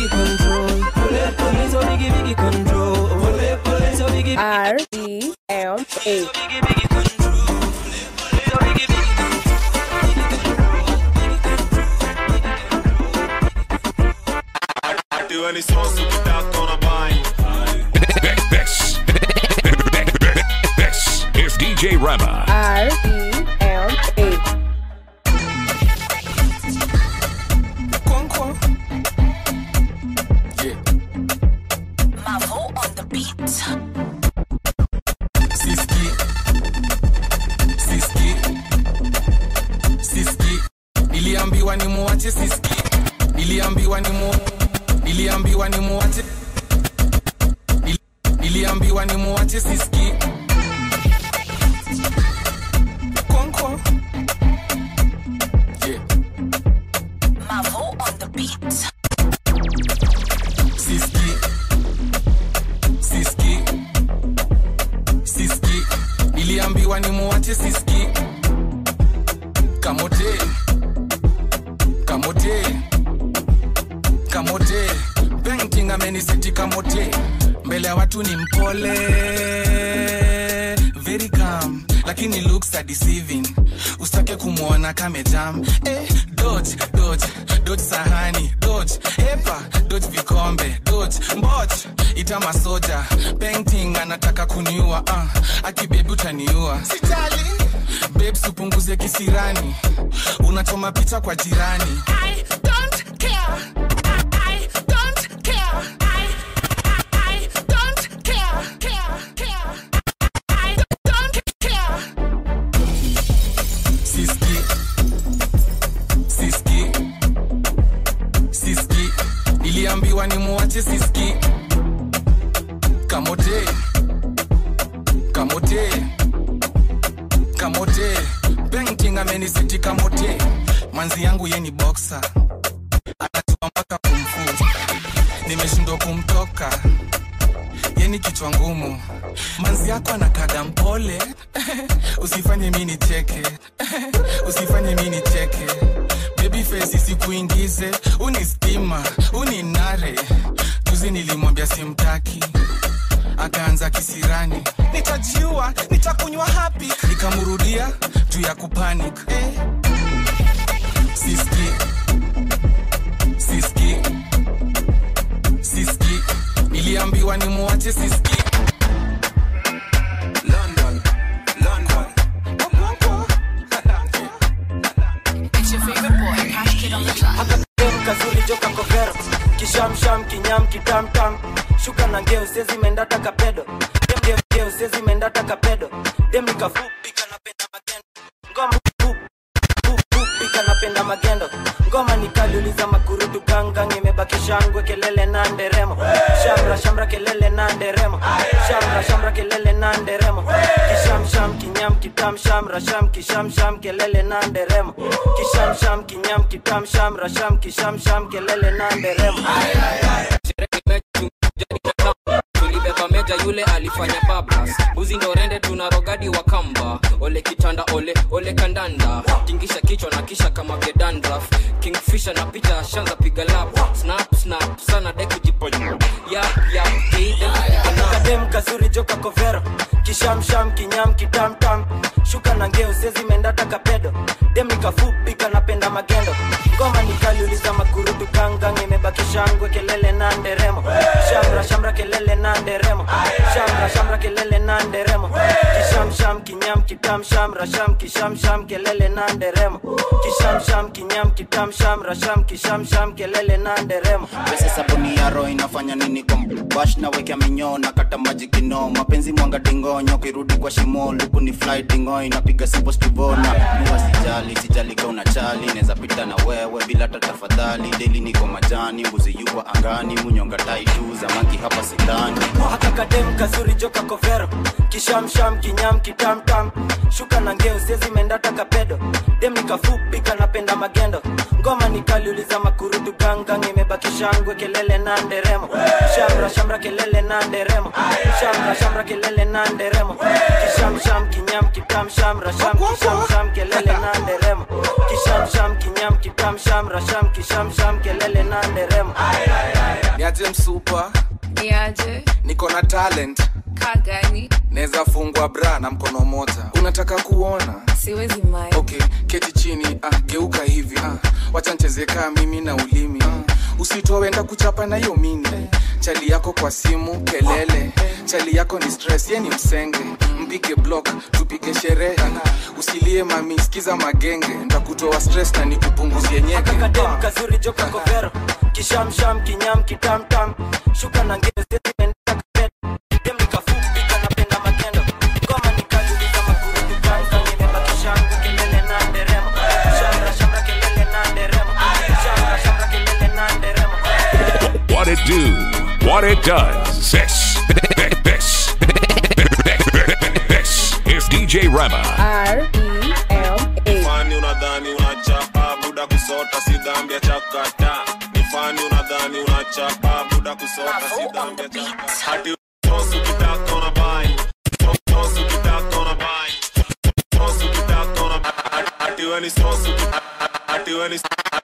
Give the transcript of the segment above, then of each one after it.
biggie control. So biggie control. So biggie R-E-M-A. biggie control. So biggie I do any songs to get that gonna buy. This is DJ Rama. R-E-M-A. Yeah. Mavo on the beat. Siski. Niliambiwa ni muache Siski. Niliambiwa ni muache. Niliambiwa ni muache Siski. Konko. Yeah. Mavo on the beat. Siski. Niliambiwa ni muache Siski. Kamote. Painting ameniseti kamote. Mbele ya watu ni mpole, very calm, lakini looks are deceiving. Usitake kumuona kame jam. Dodge sahani, dodge hepa, dodge vikombe, dodge mboch, ita masoja. Painting anataka kuniua, akibebi utaniua. Sitali, babes upunguze kisirani, unachoma picha kwa jirani. I don't care. I don't care. I don't care. I don't care. Siski. Niliambiwa ni muache Siski. Kamote. Painting ameniseti kamote. Manzi yangu ye ni boxer, anajua mpaka kumfu. Nimeshindwa kumtoka, ye ni kichwa ngumu. Manzi yako anakaga mpole. Usifanye mimi nicheke. Baby face sikuingize, unistima, uninare. Juzi nilimwambia simtaki, akaanza kisirani. Nitajiua, nitakunywa happy. Nikamurudia juu ya kupanic. Siski. Niliambiwa ni muache Siski. London. It's your favorite boy, Cash Kid on the track. kazuri joka kovero. Kishamsham kinyam kitamtam. Shuka na ngeo sezi mendata kapedo. Dem ngeo sezi mendata kapedo. Dem nikafupi kanapenda magendo. Ngoma fupi kanapenda magendo. Ngoma nikaliuliza makurutu gangang. Imebaki shangwe kelele na nderemo. Shamra kelele na nderemo. Shamra kelele na nderemo. Kishamsham kinyam kitam shamra sham kishamsham kelele na nderemo. Kishamsham kinyam kitam shamra sham kishamsham kelele na nderemo. Tulibeba meja yule alifanya bablas. Buzi ndo rende tunarogadi wa kamba. Ole kitanda ole kandanda. Tingisha kichwa na kisha kama gedandraf. Kingfisher na picha shanza piga lap. Snap sana deku jiponya. Yap Kadem kazuri joka kovero. Kishamsham kinyam kitamtam. Shuka na ngeo sezi mendata kapedo. Dem nikafupi kanapenda magendo. Ngoma nikaliuliza makurutu gangang. Imebaki shangwe kelele na nderemo. Shamra kelele na nderemo. Shamra kelele na nderemo. Kishamsham kinyam kitam shamra sham kishamsham kelele na nderemo. Kishamsham kinyam kitam shamra sham kishamsham kelele na nderemo. Pesa sabuni ya roho inafanya nini kwa bash na weka minyo na kata maji kino. Mapenzi mwanga tingonyo kirudi kwa shimo. Luku ni fly tingo inapiga simple stibona. Nuwa sijali ka unachali. Neza pita na wewe bila tatafadhali. Daily niko majani mbuzi yuwa angani. Munyonga taitu za manki hapa sitani. Haka kadem kazuri joka kovero. Kishamsham kinyam kitamtam. Shuka na ngeo sezi mendata kapedo. Dem nikafupi kanapenda magendo. Ngoma nikaliuliza makurutu gangang. Imebaki shangwe kelele na nderemo. Shamra kelele na nderemo. Shamra kelele na nderemo. Kishamsham kinyam kitam shamra sham kishamsham kelele na nderemo. Kishamsham kinyam kitam kishamsham rasham kishamsham kelele na nderemo. Niaje msupa, Niaje, niko na talent, kagani, neza fungwa bra na mkono moja. Unataka kuona? siwezi mai. Okay, keti chini, geuka hivi, wacha nichezeka mimi na ulimi. Usitoe enda kuchapa na hiyo mini. Chali yako kwa simu, kelele. Chali yako ni stress, ye ni msenge. Mpige block, tupige sherehe. Usilie mami, sikiza magenge. Nitakutoa stress na nikupunguzie nyeke. Kakadem kazuri joka kovero, kishamsham kinyam kitamtam. Shuka na ngeo zeti mendaka pedo. Dem nikafupi kanapenda magendo. Ngoma nikajuliza makurutu kanka. Nimebaki shangu kelele na nderemo. Shamra shamra kelele na nderemo. Shamra shamra kelele na nderemo. What it do, what it does. This is DJ Rema. R-E-M-A. Fani unadhani unachapa buda kusota si dhambi ya chakata. Ni fani unadhani unachapa buda kusota si dhambi ya chakata. Hadi tosu kitaka unabai. Tosu kitaka unabai. Tosu kitaka unabai. Hadi weni tosu hadi weni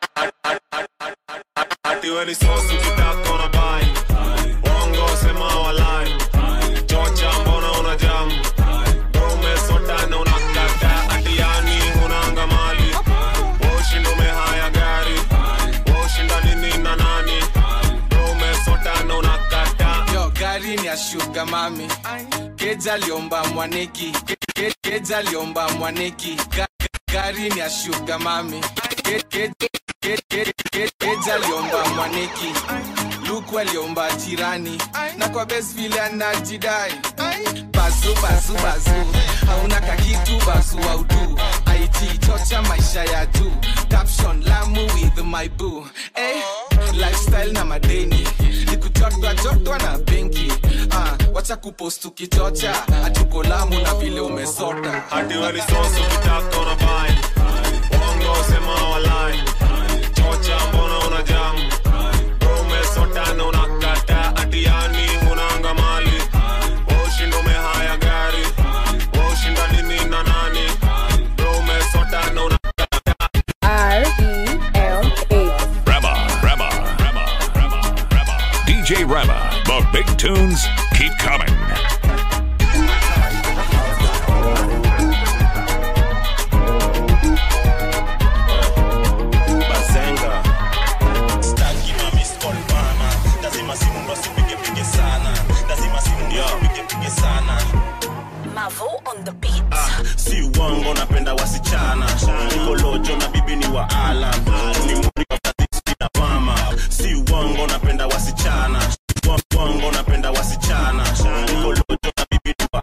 hadi weni tosu kitaka unabai. Bongo sema walai. Chocha mbona unajamu. Dome sota na unakata. Atiani unanga mali. Oshindo mehaya gari. Oshinda nini na nani. Dome sota na unakata. Yo, gari ni ya sugar mami. Keja liomba mwaneki. Keja liomba mwaneki. Gari ni ya sugar mami. Keja liomba mwaneki. Luku aliomba jirani. Na kwa best vile anajidai. Bazu bazu bazu. Hauna kakitu bazu au tu. IT chocha maisha ya tu. Caption Lamu with my boo. Lifestyle na madeni. Nikuchotwa na benki. Wacha kupost ukichocha. Atuko Lamu na vile umesota. Hadi weni sosu kitaka unabai. Bongo sema walai. Chocha mbona unajamu. Dome sota na unakata. Atiani unanga mali. Oshindo mehaya gari. Oshinda nini na nani. Dome sota na unakata. R-E-M-A. Rema. DJ Rema. The big tunes keep coming. Bazenga. Staki mami skol bana. Lazima simu ndo sipige sana. Lazima simu ndo sipige sana. Mavo on the beat. Si uongo napenda wasichana. Niko lojo na bibi ni wa Alan. Ni muri of the na mama. Si uongo napenda wasichana. Uongo napenda wasichana. Niko lojo na bibi ni wa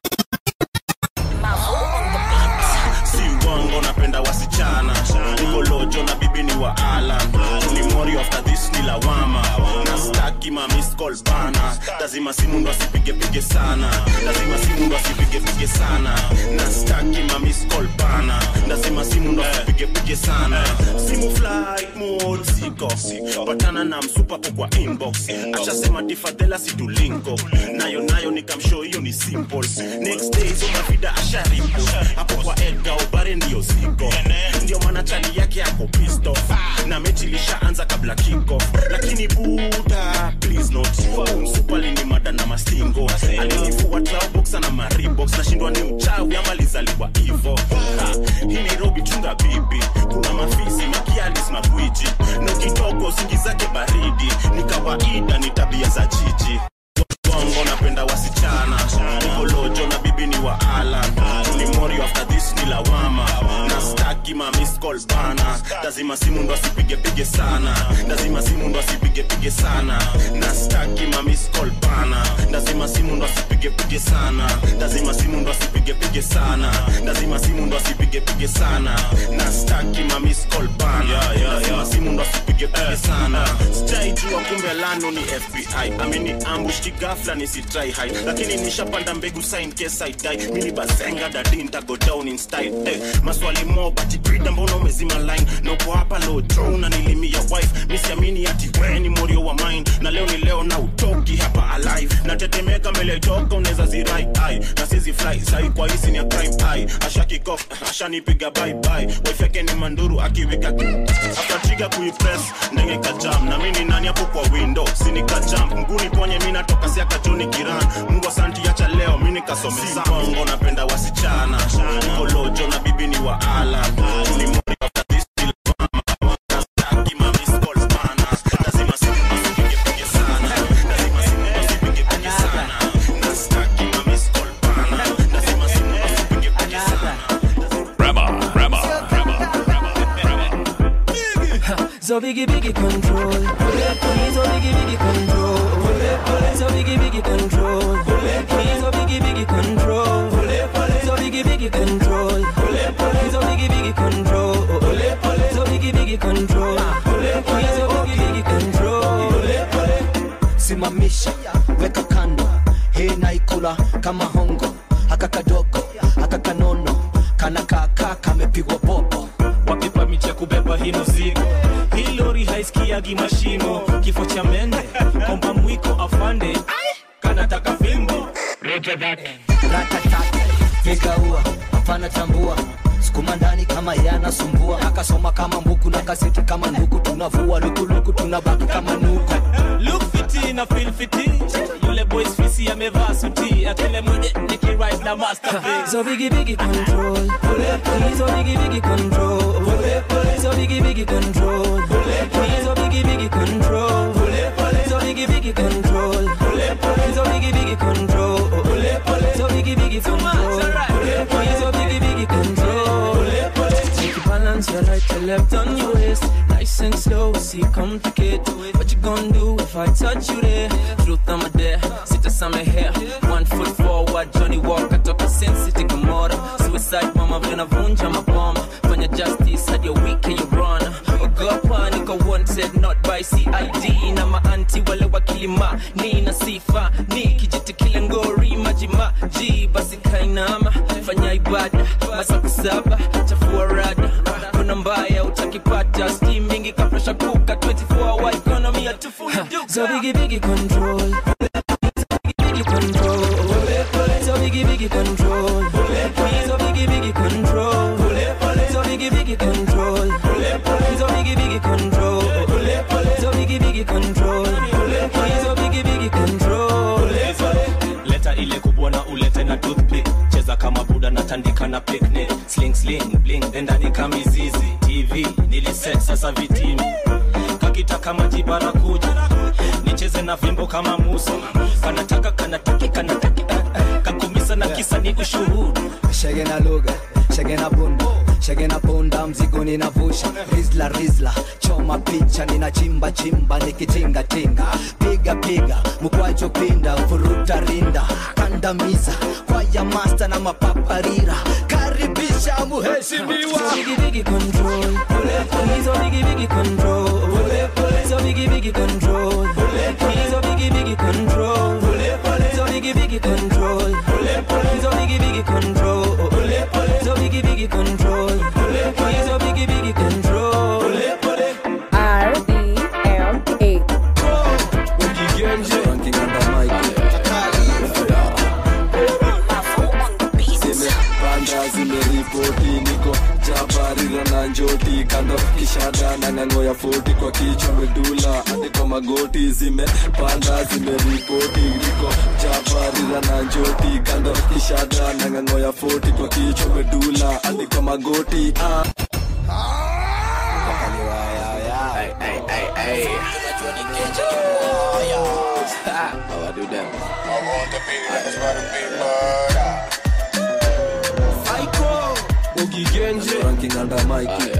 Mavo on the beat. Si uongo napenda wasichana. Niko lojo na bibi ni wa Alan. Ni muri of the ni lawama. Na staki mami skol bana. Lazima simu ndo sipige sana. Lazima simu ndo sipige sana. Na staki mami skol bana. Lazima simu ndo sipige sana. Simu flight mode siko. Patana na msupa kwa inbox. Acha sema tifadela situlinko. Nayo nikamshow hiyo ni simple. Next day soma vida asharipo. Hapo kwa Edgar Obare ndio siko. Ndio maana chali yake yako pissed off. Na mechi lishaanza kabla kick off. Lakini buda please not. Msupa ni mada na mastingo. Alinifua traubox na maribox. Nashindwa ni mchawi ama lizaliwa hivo. Hii Nairobi chunga bibi. Kuna mafisi makialis magwiji. Na kitoko singi zake baridi. Ni kawaida ni tabia za jiji. Bongo napenda wasichana. Niko lojo na bibi ni wa Alan. Ni mori after this ni lawama. Na staki mami skol bana. Lazima simu ndo sipige sana. Lazima simu ndo sipige sana. Na staki mami skol bana. Lazima simu ndo sipige sana. Lazima simu ndo sipige sana. Lazima simu ndo sipige sana. Na staki mami skol bana. Lazima simu ndo sipige sana. Sijaijua kumbe lano ni FBI. Ameni ambush kigafla nisitry hide. Lakini nishapanda mbegu sign case I die. Mini bazenga dadi ntago down in style. Maswali mo bati brida mbona umezima line. Na uko hapa low drone na nilimia wife. Misiamini ati we ni morio wa mine. Na leo ni leo na utoki hapa alive. Na natetemeka mbele joka unaweza zirai ai na sizi fly sai kwa hisi ni a crime ai ashakikof ashanipiga bye bye wife yake ni manduru akiweka akatriga kuipress ndenge kajam na mimi nani hapo kwa window sini kajam nguni ponye mimi natoka sia kachoni kiran Mungu asante acha leo mimi nikasome sango napenda wasichana niko lojo na bibi ni wa ala ni mori after this till mama nastaki mami calls bana lazima simu usipige sana lazima simu usipige sana nastaki mami calls bana lazima simu usipige sana So biggie control. He's so biggie control. So biggie control. He's so biggie control. So biggie control. He's so biggie control. So biggie control. He's so biggie control. Simamisha, weka kando. Hii naikula kama hongo. Haka kadogo, haka kanono. Kana kaka kamepigwa popo. Wapipa micha kubeba hii mzigo. Hii lori haisikiagi mashimo. Kifo cha mende, komba mwiko afande. Kanataka fimbo. Ratatata, fika ua, hapana tambua. Sukuma ndani kama yana sumbua. Akasoma kama mbuku na kaseti kama nduku. Tunavua luku tunabaki kama nuku. Look fiti na feel fiti. Yule boys fisi amevaa suti. Akele mwede niki ride na masterpiece. So biggie control. He's so biggie control. So biggie control. He's so biggie control. So biggie control. He's so biggie control. So biggie control. He's so biggie control. Take your balance, your right, your left on your waist. Nice and slow, see complicate. What you gonna do if I touch you there? Truth I'm a dare, sit us on my hair. 1 foot forward, Johnny Walker, toka sense, take a motor. Suicide mama, vina vunja maboma. Fanya justice, had your week and you run. Ogopa, niko wanted, not by CID. Na ma-anti wale wakilima, ni na sifa. Ni kijiti kile ngori, majima. G, basi kainama, fanya ibada. Masaku saba, chafua rada. Kuna mbaya, utakipata. Steam mingi, kapresha kuka. 24-hour economy, atufuli duka. So biggie control. Biggie control. So biggie control. He's so biggie control. So biggie control. He's so biggie control. So biggie control. He's so biggie control. Leta ile kubwa na ulete na toothpick. Cheza kama buda na tandika na picnic. Sling bling ndani kama mizizi. TV niliset sasa vitimi. Kakitaka maji barakuja. Nicheze na vimbo kama Musa. Kanataka kakumisa na kisa ni ushuhudu. Shege na lugha, shege na bunda. Shege na punda, mzigo ninavusha. Rizla, choma picha. Nina chimba, nikitinga. Piga, mkwajo pinda. Furuta rinda, kandamiza. Kwaya master na mapaparira. Karibisha muheshimiwa. So biggie control. He's so biggie control. So biggie control. He's so biggie control. So biggie control. He's so biggie control. So biggie control. He's so biggie control. RDLA. Ranking under mic. Zimeripoti niko jabarira na njoti kando kishada na nango ya 40 kwa kichwa medula hadi kwa magoti zimepanda zimeripoti niko jabarira na njoti kando kishada na nango ya 40 kwa kichwa medula hadi kwa magoti Hey. How I do them? I want to be that's what I be murder. Psycho. Boogie Genji. Ranking under Mikey.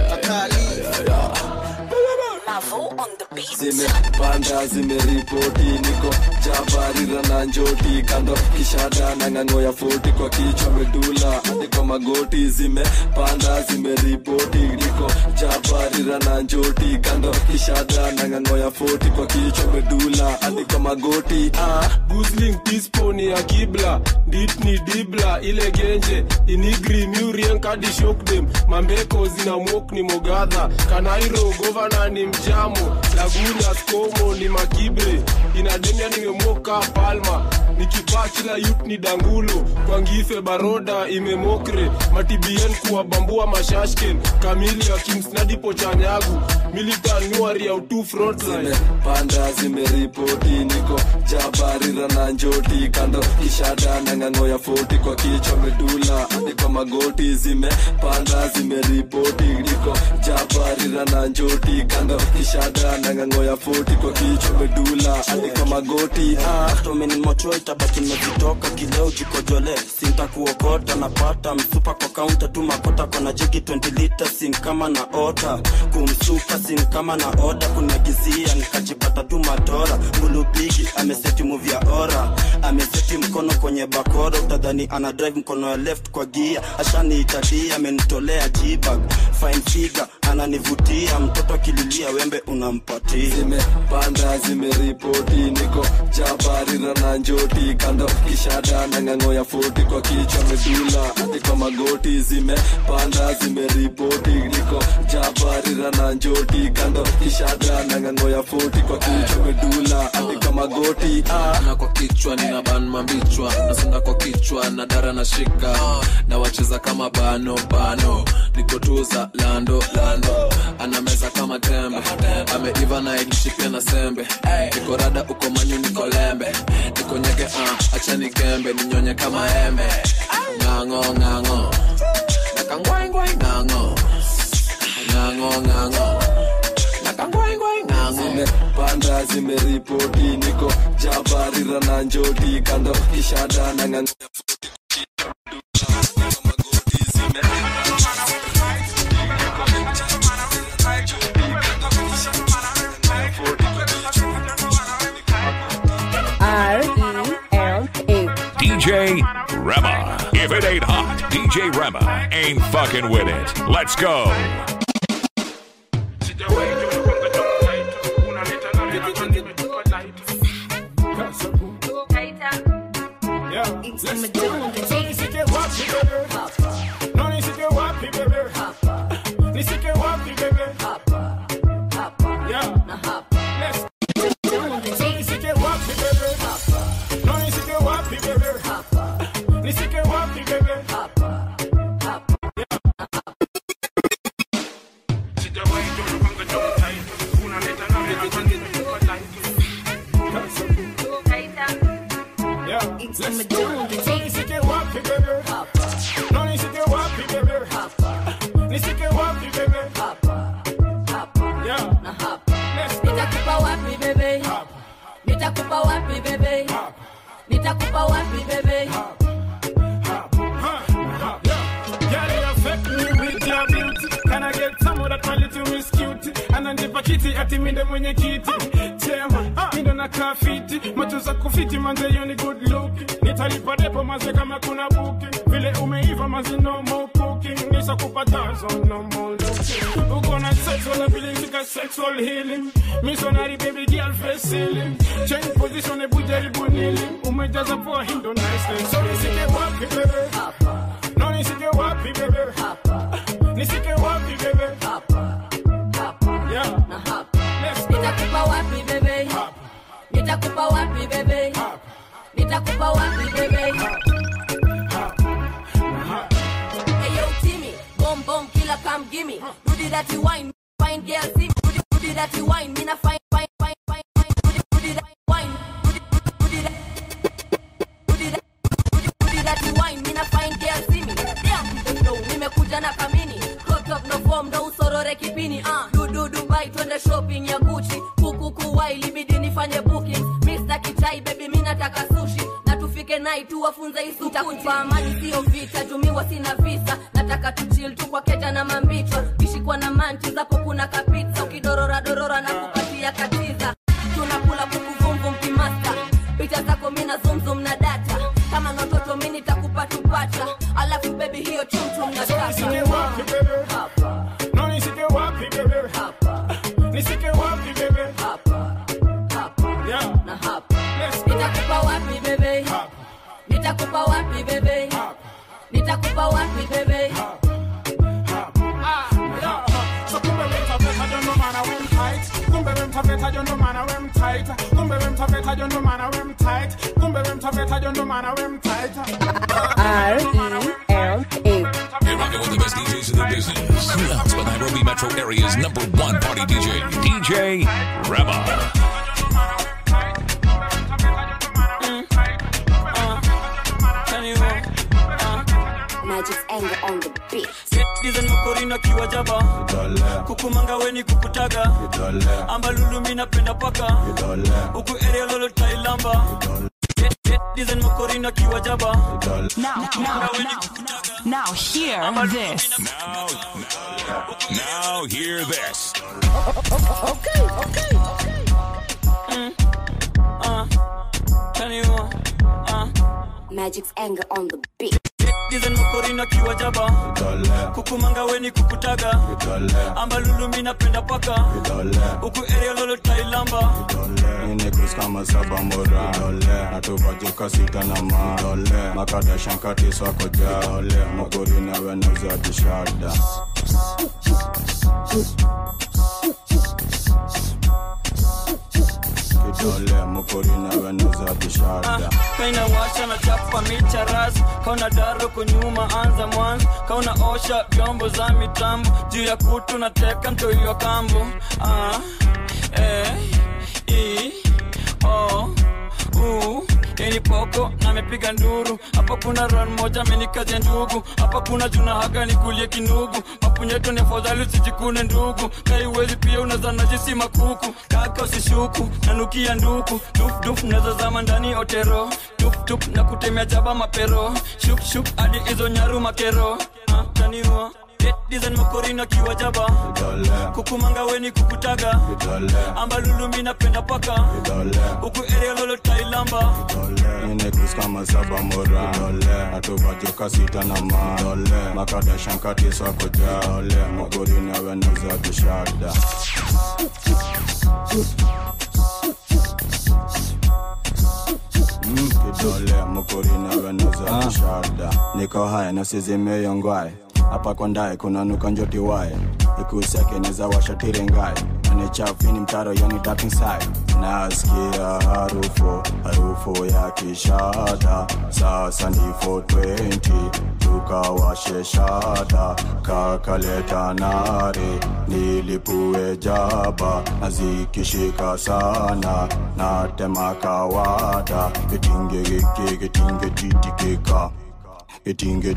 Mavo on the beat. Zimepanda zimeripoti niko jabarira na njoti kando kishada na ng'ang'o ya 40 kwa kichwa medula hadi kwa magoti zimepanda zimeripoti niko jabarira na njoti kando kishada na ng'ang'o ya 40 kwa kichwa medula hadi kwa magoti Guzling tisponi ya kibla dit ni dibla ile genje inigri murien kadi shock them mambeko zina mok ni mogadha kanairo governor ni mjamu Laguna skomo ni makibre inademia nimemoka palma nikipachila youth ni dangulo kwa ngife baroda imemokre matibien kuwa bambua mashashken kamili ya kimsnadi pochanyagu militan nuari ya utu frontline panda zimeripoti niko jabari rana njoti kando kishada na ngango ya 40 kwa kichwa medula hadi kwa magoti panda zimeripoti niko jabari rana njoti kando kishada na ngango ya 40 kwa kichwa medula hadi kwa magoti Tumeni mocho itabaki nimetoka kileo jikojole sinta kuokota napata msupa kwa kaunta tu makota kona jiki 20 liters sin kama na ota kumsuka sin kama na oda kunagizia nikajipata tu matora mbulubigi ameseti move ya ora ameseti mkono kwenye bakora utadhani ana drive mkono ya left kwa gear ashani itadia amenitolea jibag fine figure ananivutia mtoto kililia wembe unampatia panda zimeripoti niko jabari rana njoti kando kishada na ngango ya 40 kwa kichwa medula hadi kwa magoti panda zimeripoti niko jabari rana njoti kando kishada na ngango ya 40 kwa kichwa medula hadi kwa magoti na kwa kichwa nina ban mambichwa nasonga kwa kichwa na dara na shika na wacheza kama bano niko tuza lando anameza kama tembe ameiva na edishipia na sembe niko rada uko manyu niko lembe niko nyege acha nikembe ninyonye kama embe ngango nakangwai ngango nakangwai ngango panda zimeripoti niko jabari rana njoti kando kishada na ngango R-E-M-A DJ Rema. If it ain't hot, DJ Rema ain't fucking with it. Let's go. Sexual healing, missionary baby girl face ceiling. Change position, a bujari bunili. Umejaza for him don't nice. So nisike wapi baby, no nisike wapi baby, nisike wapi baby, yeah, na hapa. Nitakupa wapi baby, nitakupa wapi baby, nitakupa wapi baby. Hey yo Timmy, boom boom killer come gimme. Do the dirty wine. Fine girl, see, do the dirty wine. Me na fine. Do the dirty wine. Do the dirty wine. Me na fine girl, see me. Damn, no, nimekuja na kamini. Hot up no form, no usorore kipini. Do Dubai, twende shopping ya Gucci. Kuku wai, libidi nifanye booking. Mr. Kichai, baby, mi nataka sushi. Na tufike night, tuwafunze isu. Nitakupa amani, sio vita, jumiwa sina visa. Nataka tuchill tu kwa keja na mambichwa. Kishikwa na manchi, zapo kuna kapizza. Ukidorora na kupatia katiza. Tunakula kuku vumvum kimasta. Picha zako mina zoom na data. Kama nototo mini nitakupa tupacha. Alafu baby hiyo chum na shaka. Nisike wapi baby, hapa. No nisike wapi baby, hapa. Nisike wapi baby, hapa. Yeah, na hapa. Nitakupa wapi baby, hapa. Nitakupa wapi baby, hapa. Nitakupa wapi baby, hapa. So kumbe mtapeta don't no matter when fight. Kumbe mtapeta tight. Kumbe wem tafeta jondo mana wem tight. Kumbe wem tafeta jondo mana wem tight. R-E-M-A. You're rocking with the best DJs in the business. Who else but Nairobi metro area's #1 party DJ, DJ Rema. Magic's anger on the beat. Dizen makorina kiwa jaba kukumanga weni kukutaga amba lulu mina penda paka uku area lolo tailamba Dizen makorina kiwa jaba Now hear this. Now hear this. Okay. Magic's anger on the beat. Dizen makorina kiwa jaba kukumanga weni kukutaga amba lulu mina penda paka uku area lolo tailamba Nine cruz kama saba mora Natubajuka sita na ma Makada shankati swako ja Mokorina wenauza kishada Kidole mokorina wenauza kishada Kaina washa na chapa micha ras Kauna daro kunyuma anza mwanzo Kauna osha vyombo za mitambo Juu ya kutu na teka mto iyo kambo Keni poko na mepiga nduru Hapa kuna run moja menikaze ndugu Hapa kuna juna haga ni kulie kinugu Mapunyeto ni fodhali usijikune ndugu Kaiwezi pia unazana jisi makuku Kaka usishuku nanukia nduku Duf neza zama ndani otero Tup na kutemea jaba mapero Shuk adi izo nyaru makero Taniwa Dizen makorina kiwa jaba kukumanga weni kukutaga amba lulu mina penda paka uku area lolo tailamba Nine cruz kama saba mora Natubajuka sita na ma Makada shankati swako ja Mokorina wenauza kishada Kidole mokorina wenauza kishada Niko haya na sizime yongwae Hapa kwa ndae kuna nuka njoti wae Ikuseke neza washa tirengae Ane chafini mtaro yani dark inside Nasikia harufu ya kishada Sasa ni 420 Tukawashe shada Kakaleta nare Nilipue jaba Nazikishika sana Natema kawada Getinge titikeka Getinge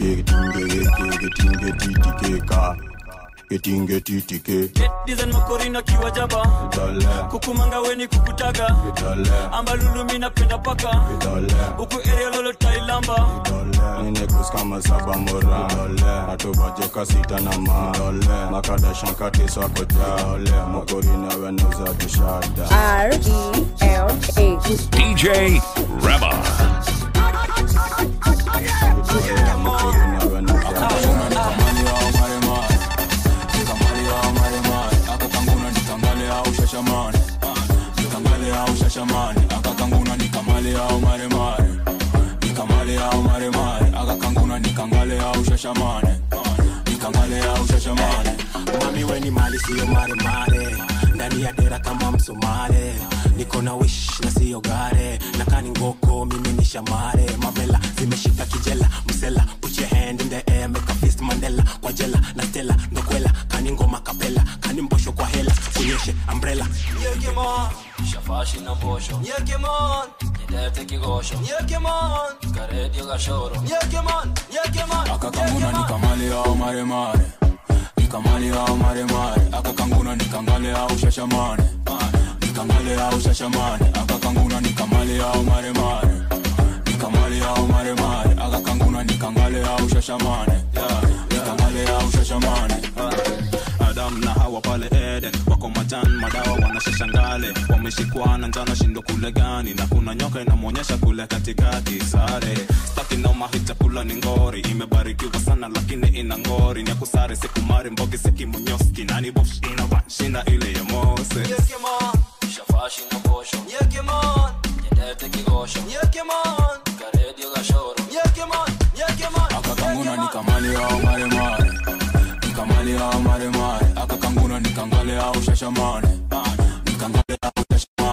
titike Dizen makorina kiwa jaba kukumanga weni kukutaga amba lulu mina penda paka uku area lolo tailamba Nine cruz kama saba mora Natubajuka sita na ma Makada shankati swako ja Mokorina wenauza kishada R-E-M-A. DJ Rema. Shashamani akakanguna nikamale au maremare nikamale au maremare akakanguna nikangale au shashamani nikangale au shashamani mami weni mali siyo maremare ndani ya dera kama msomare niko na wish na siyo gare na kani ngoko mimi ni shamare mavela zimeshika kijela msela put your hand in the air make a fist Mandela kwa jela na stella ndokwela kani ngoma kapela kani mbosho kwa hela kunyeshe umbrella Yekemon Shafashi na posho Yekemon Nidete kigosho Yekemon Karedio gashoro Yekemon akakanguna nikamale au maremare nikamale au maremare akakanguna nikangale au shashamani nikangale au shashamani akakanguna nikamale au maremare nikamale au maremare akakanguna nikangale au shashamani nikangale au shashamani Adam na Hawa pale Eden wako majan madawa wanashashangale wameshikwa na njana shindo kule gani na kuna nyoka inamonyesha kule katikati sare staki na mahita kula ni ngori imebarikiwa sana lakini ina ngori ni kusare sikumari mbogi sikimunyoski nani bosh inavanshinda ile ya Mose Yekemon Shafashi na posho Yekemon Nidete kigosho Yekemon Karedio gashoro Yekemon akakanguna nikamale au maremare nikamale au maremare akakanguna nikangale au shashamani nikangale au shashamani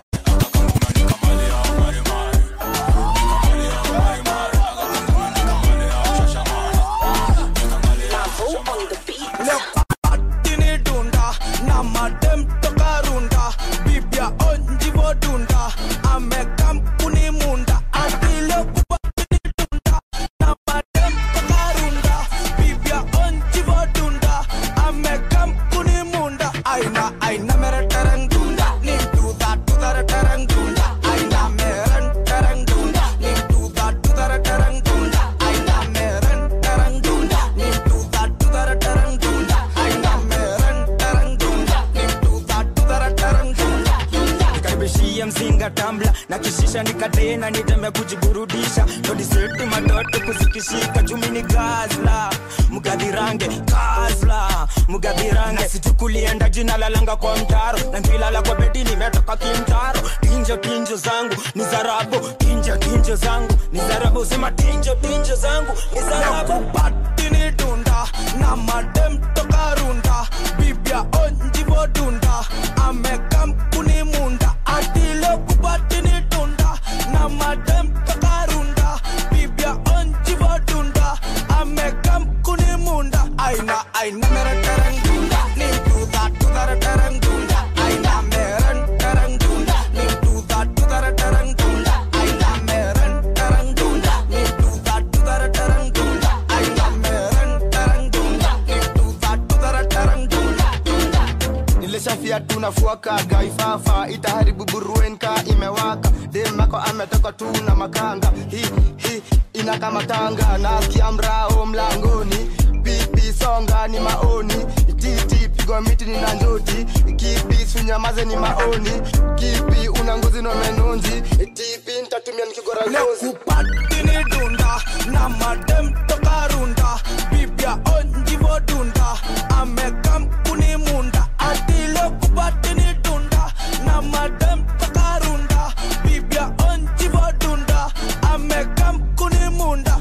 maisha nikatena niteme kujiburudisha Todi seti madoto kuzikishika Jumi ni gazla Mugadirange Gazla Mugadirange Situkulienda jina lalanga kwa mtaro Na ngilala kwa bedi nimetoka kimtaro Tinjo zangu ni zarabu Tinjo zangu ni zarabu Sema tinjo zangu ni zarabu Nakupati ni dunda Na madem toka runda Bibia onjivo dunda Amekam kuni munda Atilo kupati ni dunda Na madem toka runda Bibia onjivo dunda Amekam kuni munda Aina mere tereng dunda Ni do that tereng dunda Aina mere tereng dunda Ni do that tereng dunda Aina mere tereng dunda Ni do that tereng dunda Aina mere tereng dunda Ni do that tereng dunda Nilishafia tunafuaka gaifafa itaharibu buruenka imewaka demako ametoka tu na makanga hi ina kama tanga nasikia mrao mlangoni pipi songa ni maoni titi pigo miti ni nanjoti kipi sunyamaze ni maoni kipi una ngozi no menonzi tipi nitatumia nikigora ngozi kupati ni dunda na madem toka runda bibia onjivo dunda amekam kuni munda atilo kupati ni dunda na madem toka runda bibia onjivo dunda amekam kuni munda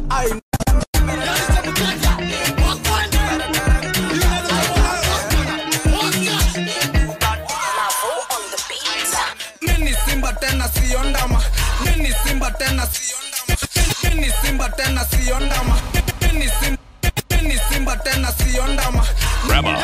tena siondama Mini simba tena siondama Mini simba tena siondama Rama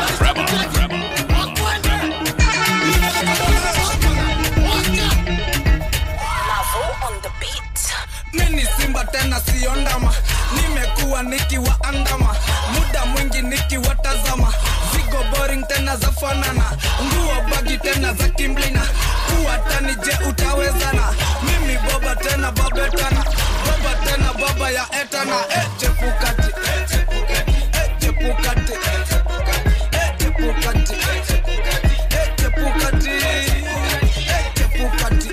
Mini simba tena siondama Nimekuwa nikiwaandama Muda mwingi nikiwatazama Zigo boring tena za fanana Nguo bagi tena za kimblina Kuwa tani je utawezana Mimi boba tena babetana Boba tena baba ya etana Chepukati Chepukati Chepukati Chepukati Chepukati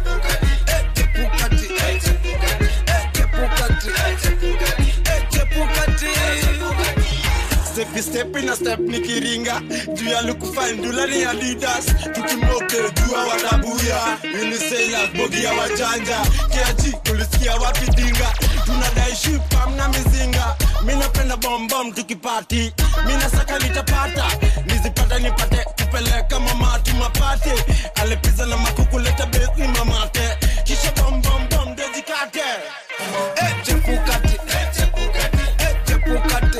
Step in a step nikiringa juu ya look fine dulani Adidas tukimoke jua watabuya unisela bogi ya wajanja kiachi kulisikia wapi dinga tunadai ship amna mizinga mimi napenda bomb tukipati mimi nasaka nitapata nizipata nipate kupeleka mama tumapate alipiza na makuku leta base ni mamate kisha bomb dezikate chepukati chepukati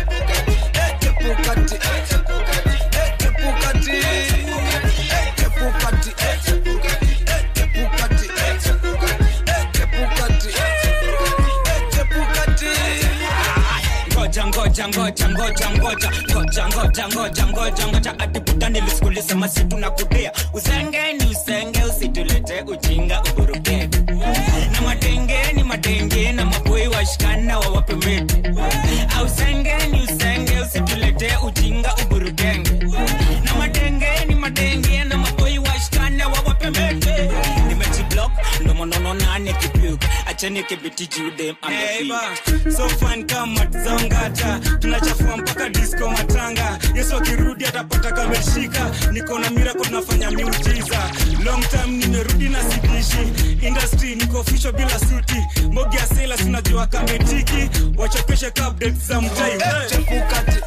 ngoja atiputa nilisikulisema situ na kudea usenge usitulete ujinga uburuke na matenge na maboi washikana wawape meti usenge usitulete ujinga uburuke na matenge na maboi washikana wawape meti nimejiblock ndo monono nane kipuk acheni kibiti jude amefika so fun kama tzongata tunachafua mpaka disco matanga Yesu akirudi atapata kameshika niko na miracle tunafanya miujiza long time nimerudi na sidishi industry niko official bila suti mogi ya sela tunajua kametiki wachokeshe ka updates za mtai chepukati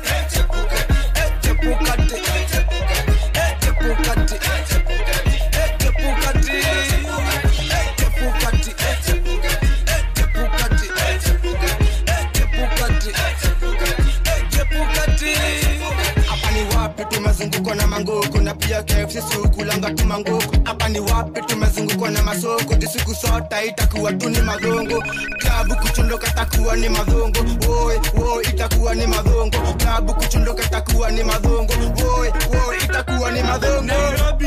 tumezungukwa na mangoko na pia KFC sukulanga tumangoko hapa ni wapi tumezungukwa na masoko disiku sota itakuwa tu ni madongo klabu kuchondoka takuwa ni madongo woi itakuwa ni madongo klabu kuchondoka takuwa ni madongo woi itakuwa ni madongo Nairobi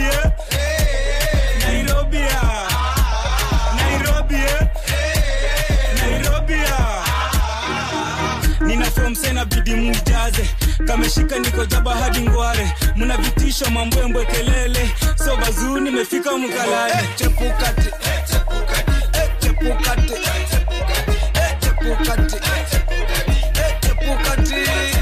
Nina from sena bidi mjaze kameshika niko jaba hadi ngware muna vitisho mambwembwe kelele so bazuni nimefika mkalale chepukati chepukati chepukati chepukati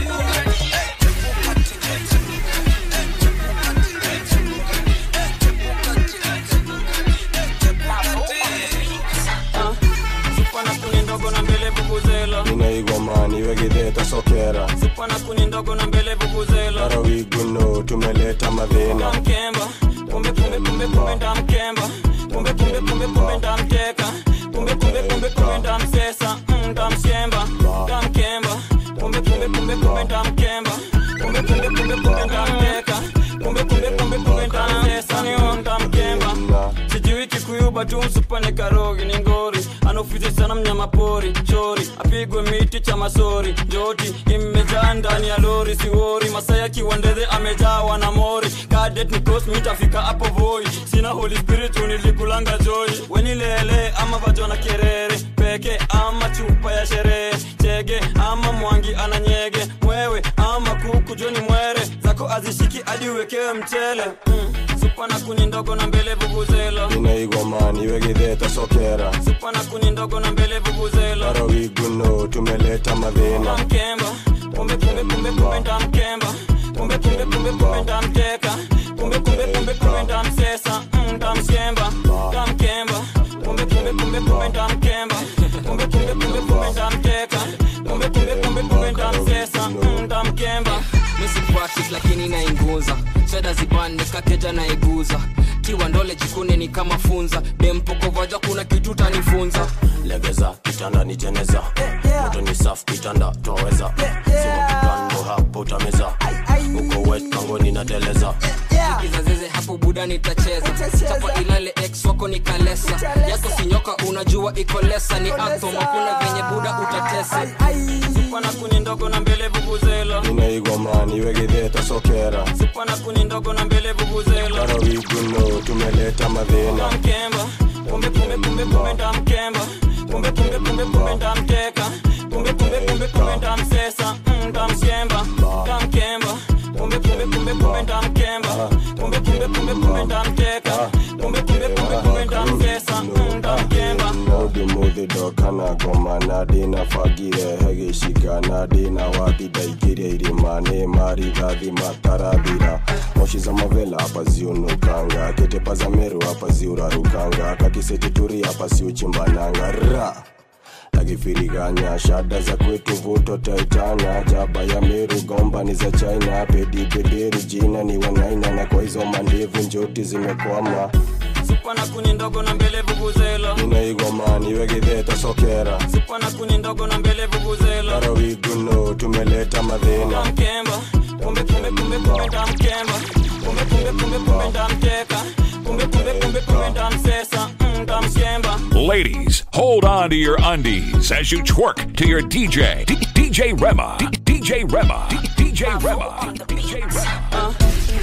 Inaigomani wegidheta sokera Supana kuni ndogo na mbele vuvuzela Tarawiguno tumeleta madhina Mkemba Kumbe kumbe kumbe kumbe ndamkemba Kumbe kumbe kumbe kumbe ndamteka Kumbe kumbe kumbe kumbe ndamsesa Ndamshemba Ndamkemba Kumbe kumbe kumbe kumbe ndamkemba Kumbe kumbe kumbe kumbe ndamteka Kumbe kumbe kumbe kumbe ndamsesa Niyo ndamkemba Sijui kikuyuba tu msupane karogi ni ngori Anofize sana mnyama pori Chori apigwe miti cha masori Joti imejaa ndani ya lori siwori Masaya kiwandeze amejawa na mori Kadet ni close mitafika hapo voi Sina holy spirit unilikulanga joy Weni lele ama vajona kerere Peke ama chupa ya sherehe Chege ama mwangi ananyege Mwewe ama kuku joni mwere Zako azishiki adi uwekewe mchele Supana kuni ndogo na mbele vuvuzela Inaigomani wegidheta sokera Supana kuni ndogo na mbele vuvuzela Tarawiguno tumeleta madhina Mkemba Kumbe kumbe kumbe kumbe ndamkemba Kumbe kumbe kumbe kumbe ndamteka Kumbe kumbe kumbe kumbe ndamsesa Ndamshemba Ndamkemba Kumbe kumbe kumbe kumbe ndamkemba Kumbe kumbe kumbe kumbe ndamteka Kumbe kumbe kumbe kumbe ndamsesa Ndamkemba Misi practice lakini nainguza Cheda zibande kakeja naiguza Kiwa ndole jikune ni kama funza Dempoko vaja kuna kitu tanifunza Legeza kitanda ni jeneza Moto ni safu kitanda twaweza Sima kikando hapo utameza Uko wet kangoni na teleza Kizazeze hapo buda nitacheza Chapa ilale ex wako ni kalesa Yako sinyoka unajua iko lesa Ni atom hakuna venye buda utatesa Supana kuni ndogo na mbele vuvuzela Inaigomani wegidheta sokera Supana kuni ndogo na mbele vuvuzela Tarawiguno tumeleta madhina Mkemba Kumbe kumbe kumbe kumbe ndamkemba Kumbe kumbe kumbe kumbe ndamteka Kumbe kumbe kumbe kumbe ndamsesa Ndamshemba Ndamkemba Kumbe kumbe kumbe kumbe ndamkemba Kumbe kumbe kumbe kumbe ndamteka Kumbe kumbe kumbe kumbe ndamsesa Ndamkemba Modi modi dokana goma nadina fagire hegishika nadina wadi daikire irimane mari dhadi mataradira Moshi za mavela hapa ziunukanga Kete paza meru hapa ziurarukanga Kakiseti turi hapa siuchimbananga Ra Nagifiriganya shada za kwetu vuto taitana Jaba ya meru gomba ni za China Pedi beberu jina ni wanaina Na kwa hizo mandevu njoti zimekwama Supana kuni ndogo na mbele vuvuzela Inaigomani wegidheta sokera Supana kuni ndogo na mbele vuvuzela Tarawiguno tumeleta madhina Mkemba Kumbe kumbe kumbe kumbe ndamkemba Kumbe kumbe kumbe kumbe ndamteka Kumbe kumbe kumbe kumbe ndamsesa Ndamshemba Ladies, hold on to your undies as you twerk to your DJ. DJ Rema. DJ Rema. DJ Rema. DJ Rema.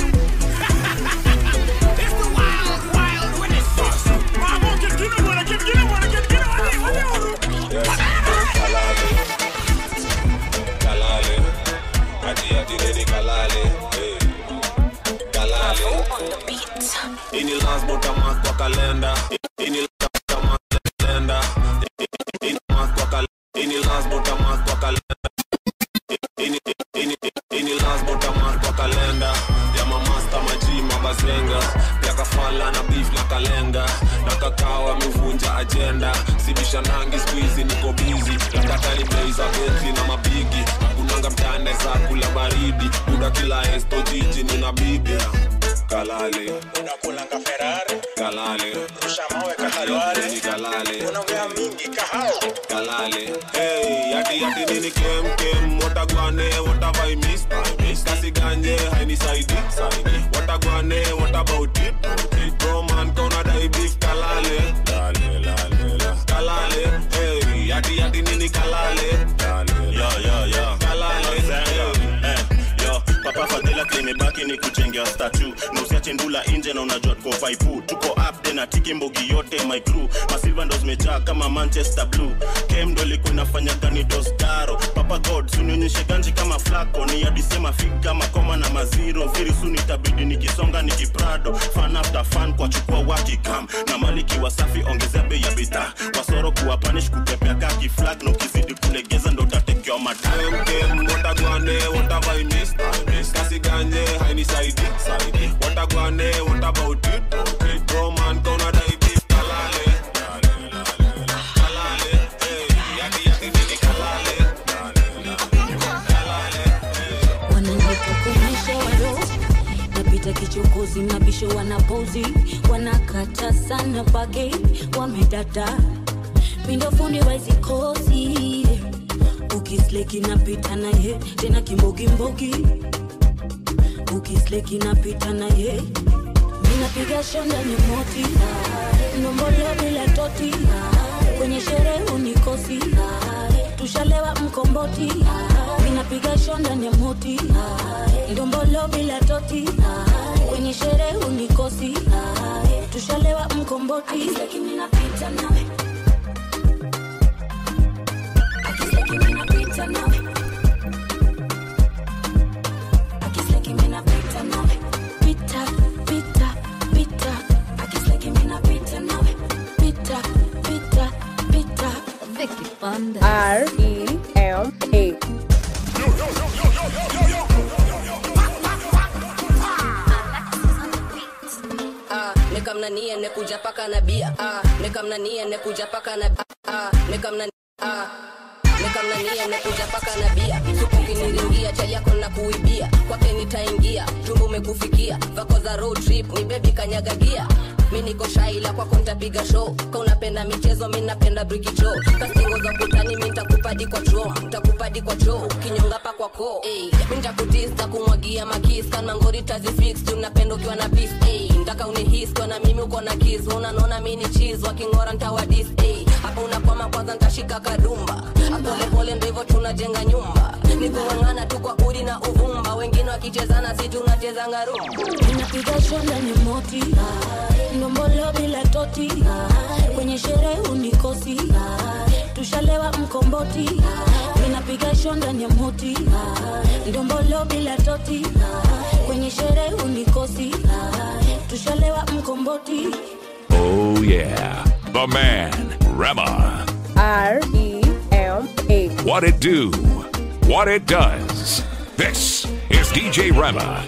Ini last bota mas kwa kalenda Ini last mas kalenda Ini mas kwa kalenda Ini last bota mas kwa kalenda Ini last bota mas kwa kalenda Ya mamasta majima basenga Ya kafala na beef na kalenga Na kakao amevunja agenda Sibisha nangi squeezy niko busy Nataka ni bei za Bentley na mabigi Kunanga mtane za kula baridi Buda kila esto jiji nina bibi Kalale Unakulanga Ferrari Kalale Ushamawe kahalware Kalale Unaongea mingi kahao Kalale Hey, yati nini kem Watagwane, whatever I miss Kasi ganye, haini saidi Watagwane, what about it Bro man, kauna dai beef Kalale Kalale Hey, yati nini kalale Kalale Yo, Papa Fadela kimebaki ni kujengea statue Na usiache upate ndula inje na unajua tuko vaipu. Tuko up tena tiki mbogi yote my crew. Masilva ndo zimejaa kama Manchester Blue. Kem ndo liku inafanya gani dostaro. Papa God sunionyeshe ganji kama flako. Ni adisema fig kama koma na maziro. Very soon itabidi nikisonga nikiprado. Fan after fan kwa chukua wakikam. Na maliki wasafi ongezea bei ya bita. Wasoro kuwa punish kupepea kaki flag. No kizidi kulegeza ndo tatekeo matime. Kem watagwane watavainis. Kasi ganje haini saidi. Watagwane what about it? Bro man kona dai beef kalale. Kalale. Yaki nini kalale. Wananikukumisha waro. Napita kichokozi mabisho wanapozi. Wanakata sana bagi. Wamedada. Pindo fundi waisi kosi. Ukisleki napita na ye. Tena kimbogi mbogi. Ukisleki napita na ye. Minapiga shonda ni moti. Nombolo bila toti. Kwenye sherehe unikosi. Tushalewa mkomboti. Minapiga shonda ni moti. Nombolo bila toti. Kwenye sherehe unikosi. Tushalewa mkomboti. Akisleki minapita nawe. Akisleki minapita nawe. Akisleki minapita nawe. Pita, pita, pita. Akisleki minapita nawe. Pita, pita, pita. Vicky Panda. R-E-M-A. Nikamna niye nekuja paka na bia. Nikamna niye nekuja paka na nikamna niye nekuja paka na bia. Suku kiniringia chai yako na kuibia. Kwake nitaingia, tumbo umekufikia. Vako za road trip, ni baby kanyagagia. Mimi niko shaila kwako nitapiga show. Kwa unapenda michezo, mimi napenda briki show. Kastingo za kutani mimi nitakupadi kwa choo. Nitakupadi kwa choo, kinyonga pa kwa ko. Mimi nitakutista kumwagia makis. Kama ngori tazi fix, tunapenda ukiwa na peace. Nitaka unihis kwa na mimi uko na kiss. Unaona mimi ni cheese, wakingora nitawadis. Hapo unakwama kwanza nitashika kadumba. Pole pole ndio hivyo tunajenga nyumba. Nikungangana tu kwa udi na uvumba. Wengine wakichezana si tunacheza ngaru. Ninapiga shonda ni moti. Nombolo bila toti. Kwenye sherehe unikosi. Tushalewa mkomboti. Ninapiga shonda ni moti. Nombolo bila toti. Kwenye sherehe unikosi. Tushalewa mkomboti. Oh yeah, the man, Rema. R-E-M-A. What it do, what it does. This is DJ Rema.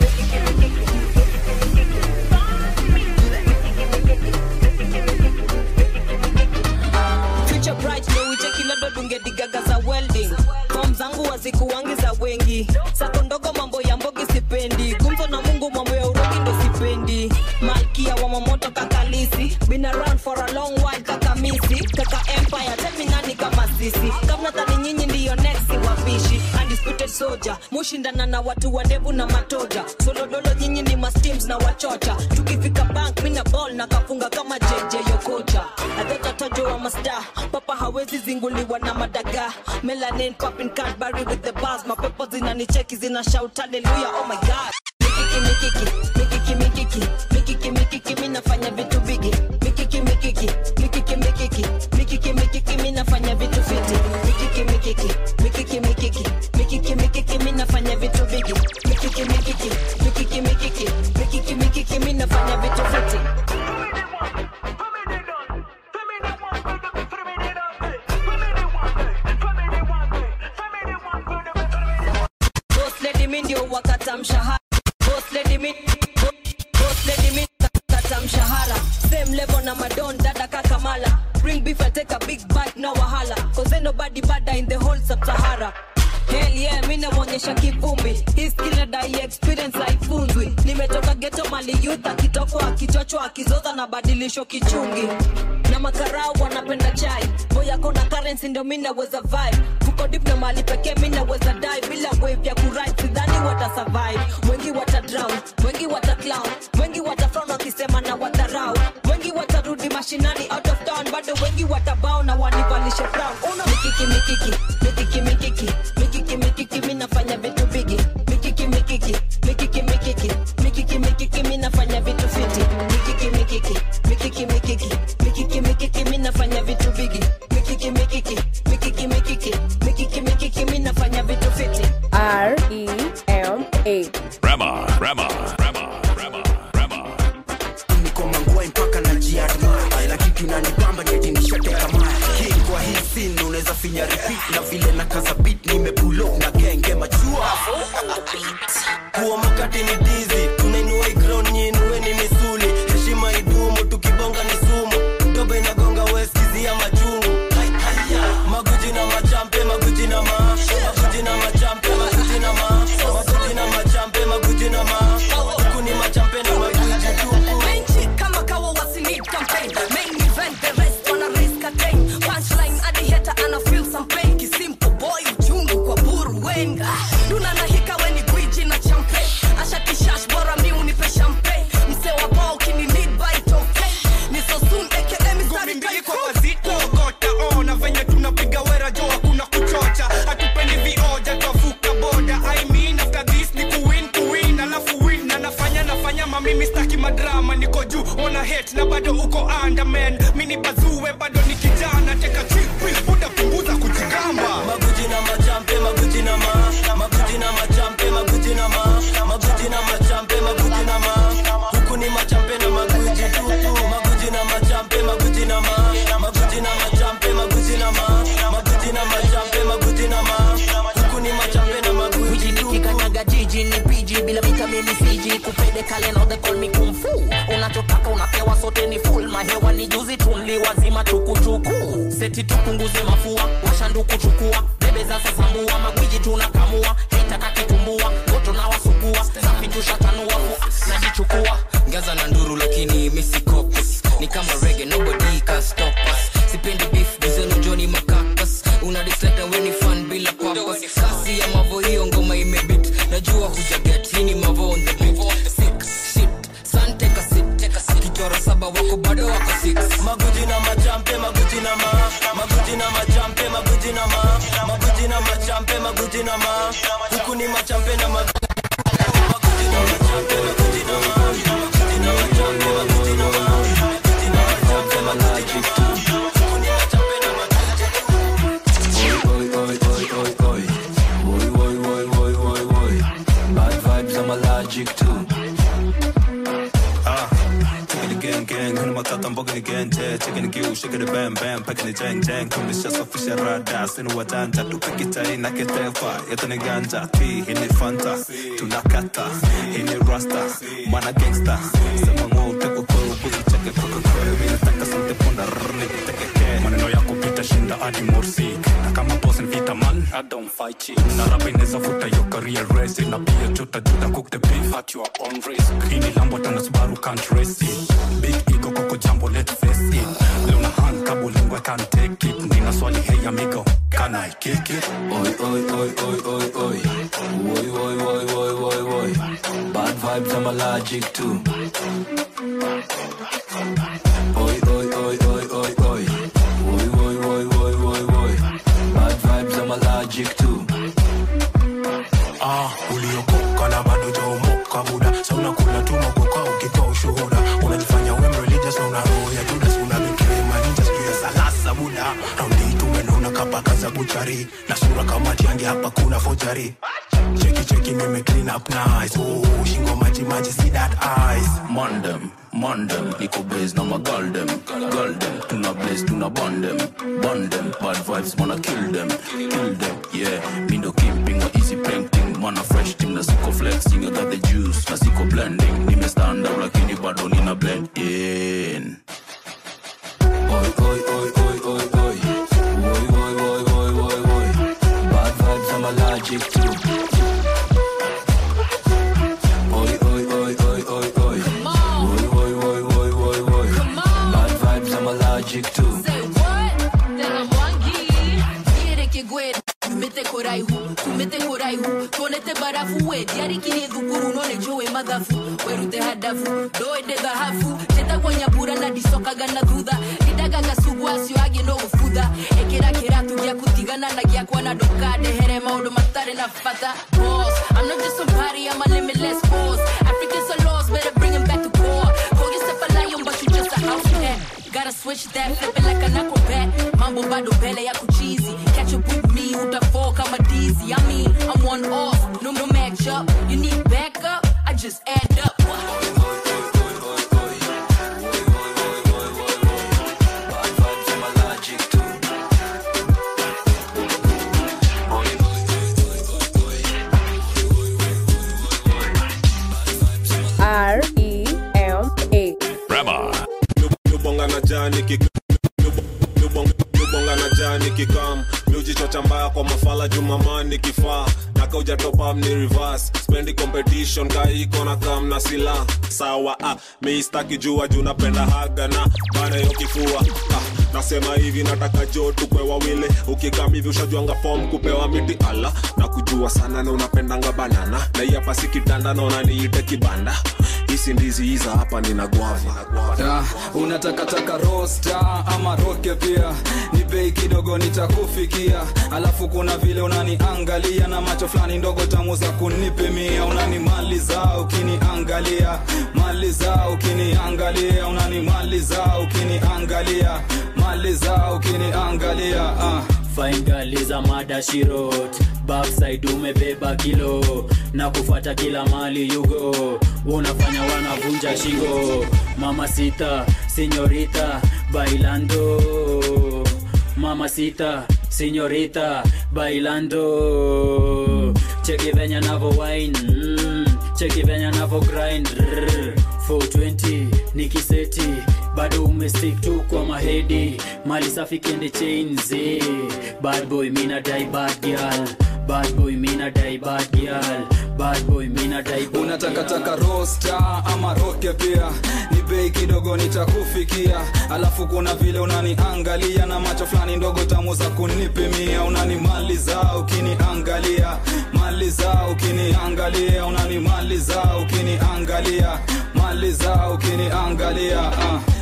Future bright, no we check ilo dunge digaga za welding. Form zangu wazikuwangi za wengi. Sako ndogo mambo ya mbogi sipendi. Gumzo na Mungu mambo ya urogi ndo sipendi. Malkia wa mamoto kakalisi. Been around for a long while kakamisi. Kaka empire, tell me nani kama sisi. Kama tani nyinyi ndiyo next wapishi. Undisputed soldier, mushindana na watu wadevu na matoja. Solo dolo nyinyi ni masteams na wachocha. Tukifika bank, mina ball na kafunga kama JJ Yokocha. Adota tojo wa mastar, papa hawezi zinguliwa na madaga. Melanin popping Cadbury with the bars. Mapepo zinanicheki zina shout hallelujah, oh my god. Mikiki, mikiki, mikiki, mikiki, mikiki, mikiki, minafanya vitu bigi. Mikiki, mikiki, mikiki, mikiki, mikiki, mikiki, minafanya vitu fiti. Mikiki, mikiki, mikiki, mikiki, mikiki, mikiki, minafanya vitu bigi. Mikiki, mikiki, mikiki, mikiki, mikiki, mikiki, minafanya vitu fiti. Boss lady mi ndio wakata mshahara. Boss lady mi kata mshahara. Same level na madon dada kakamala. Bring beef and take a big bite no wahala. Cause ain't nobody bada in the whole sub-Sahara. Hell yeah, mina mwonyesha kivumbi. Hii skill na dai experience haifunzwi. Nimetoka ghetto mali youth akitoko akichochwa akizoza na badilisho kichungi. Na makarao wanapenda chai. Boya kona currency ndio mina weza vibe. Fuko deep na mali pekee mina weza die. Bila wave ya kuride sidhani wata survive. Wengi wata drown, wengi wata clown. Wengi wata frown wakisema na watarau. Wengi watarudi mashinani out of town. Bado wengi watabao na wanivalishe brown. Uno mikiki mikiki, mikiki mikiki, mikiki mikiki minafanya vitu bigi. Mikiki mikiki, mikiki mikiki, mikiki mikiki minafanya vitu naweza finya repeat na vile na kaza beat nimepull up na genge machua kuwa makati ni dizi tunainua ground nyinue ni misuli heshima idumu tukibonga ni sumu dobe inagonga westizi ya machungu maguji na machampe maguji na maguji na machampe maguji na maguji na machampe maguji na huku ni machampe na maguji tupu menchi kama kawa wasinid campaign main event the rest wanna risk attain punchline adi heta ana feel some pain kisimple boy uchungu kwa buru wenga duna na hika weni gwiji na champagne asha kishash bora mi unipe champagne mse wa bao kini need by it okay ni so soon aka mistari kai kwa wazito gota ona venye tunapiga wera jo hakuna kuchocha hatupendi vioja twavuka boda I mean after this ni kuwin alafu win na nafanya mamimi staki madrama niko juu ona hate na bado uko under man mini bazue bado ni kijana teka chill buda punguza kujigamba maguji na machampe maguji na maguji na machampe maguji na maguji na machampe maguji na huku ni machampe na maguji tupu maguji na machampe maguji na maguji na machampe maguji na maguji na machampe maguji na huku ni machampe na maguji nikikanyaga jiji ni PG bila vita mimi siji kupede kale na they call me kung fu unachotaka unapewa sote ni full mahewa ni juzi tunli wazima tukutuku seti tupunguze mafua washanduku chukua bebe za sasambua magwiji tunakamua hitaka kitumbua goto na wasugua safi tushatanua najichukua ngaza na nduru lakini misi caucus ni kama reggae nobody can stop us sipendi beef dizenu Johnny Makakas una dislike when ni fun bila purpose kasi ya mavo hiyo ngoma imebit najua hujaget hii ni mavo on the beat sick shit san take a sit akichora saba wako bado wako six maguji na machampe maguji na maguji na machampe maguji na maguji na machampe maguji na huku ni machampe na maguji na machampe maguji na maguji na machampe maguji na maguji na machampe maguji na huku ni machampe na maguji oi bad vibes I'm allergic to gang huna matata mboga ni genje cheki ni kiu shake the bam bam peke ni jeng kumisha safisha rada sinu wajanja tupekitai na ketefa yetu ni ganja ti hii ni fanta tunakata hii ni rasta mana gangsta sema ngo teko kuru buzi cheke kukukuru mimi nataka sante punda rrni kutekeke maneno yako pita shinda hadi morsik na kama boss ni vita man I don't fight chicks na rapa ineza futa yo career race na pia chuta juda cook the beef at your own risk hii ni lambo tana Subaru can't race it big ego koko jambo let's face it luna hand kabulingo I can't take it nina swali hey amigo can I kick it oi bad vibes I'm allergic to oi bad vibes I'm allergic to uliokoka na bado jaomoka buda sa unakula tu makoka ukitoa ushuhuda unajifanya we religious na una roho ya Judas unabekema ninja siku ya salasa buda raundi tumenona kapaka za buchari na sura kama tiangi hapa kuna forgery cheki mime clean up nice shingo maji see that eyes Mandem, niko blaze na magal them tuna blaze, tuna bond them bad vibes, wanna kill them yeah, mindo keeping wa easy painting, mana fresh team na siko flexing, I got the juice, na siko blending, nime stand up lakini bado nina blend in oi bad vibes I'm allergic to allergic to. Say what? Then I'm wangi. Quiere que güey, mete koraihu, tonete barafu we, diari kini dhukuru none jowe madhafu, werute hadafu, doede dhahafu, teta kwa nyabura na disoka gana dhudha, didaga gasugu asio age no ufuda, ekera keratu gya kutigana na gya kwa na dokade, here maudo matare na fata, boss, I'm not just somebody, I'm a limitless boss, Africans are lost, better bring him back to core, call yourself a lion but you just a house cat. Gotta switch that, flip it like an acrobat. Mambo bado bele ya kuchizi. Catch up with me, utafall kama dizzy. I mean, I'm one off, no match up. You need backup, I just add up. zikikam miujichocha mbaya kwa mafala jumamani kifaa naka uja top up ni reverse spendi competition kaiko na kam na sila sawa miistaki jua juu napenda haga na bana yo kifua nasema hivi nataka jo tukwe wawili ukikam hivi ushajuanga form kupewa miti ala na kujua sana na unapendanga banana na hii hapa si kitanda naona niite kibanda hisi ndizi hiza hapa nina guava unataka rosta ama roke pia ni bei kidogo nitakufikia alafu kuna vile unaniangalia na macho fulani ndogo tamu za kunipimia unanimaliza ukiniangalia maliza ukiniangalia unanimaliza ukiniangalia maliza ukiniangalia Fine girl is a mada she wrote backside umebeba kilo na kufuata kila mali you go unafanya wanavunja shingo mamacita señorita bailando mamacita señorita bailando cheki venya navo wine cheki venya navo grind 420 nikiseti bado umestick tu kwa mahedi mali safi kende chains bad boy mina die bad girl bad boy mina die bad girl bad boy mina die bad unataka rosta ama roke pia ni bei kidogo nitakufikia alafu kuna vile unaniangalia na macho fulani ndogo tamu za kunipimia unanimaliza ukiniangalia maliza ukiniangalia unanimaliza ukiniangalia maliza ukiniangalia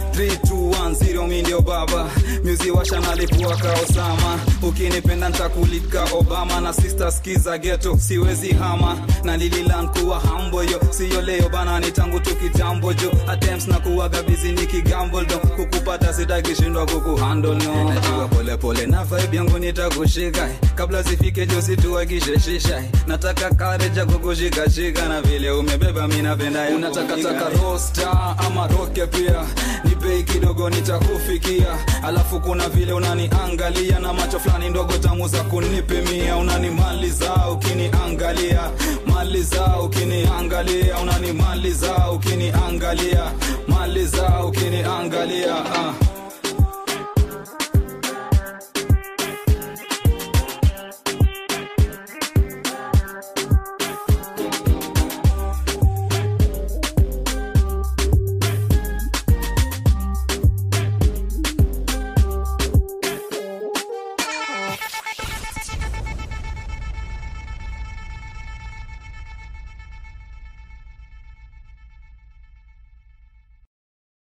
3210 mi ndio baba music washa nalipua ka Osama ukinipenda nitakulika Obama na sister skiza ghetto siwezi hama na lililan kuwa hambo yo siyo leo bana ni tangu tukitambo jo attempts na kuwaga busy nikigamble do kukupata sitakishindwa kukuhandle no najua pole pole na vibe yangu nitakushika kabla zifike jo situakisheshisha nataka courage kukushika shika na vile umebeba mimi napenda unataka rosta ama roke pia ni bei kidogo nitakufikia alafu kuna vile unaniangalia na macho fulani ndogo tamu za kunipimia unanimaliza ukiniangalia maliza ukiniangalia unanimaliza ukiniangalia maliza ukiniangalia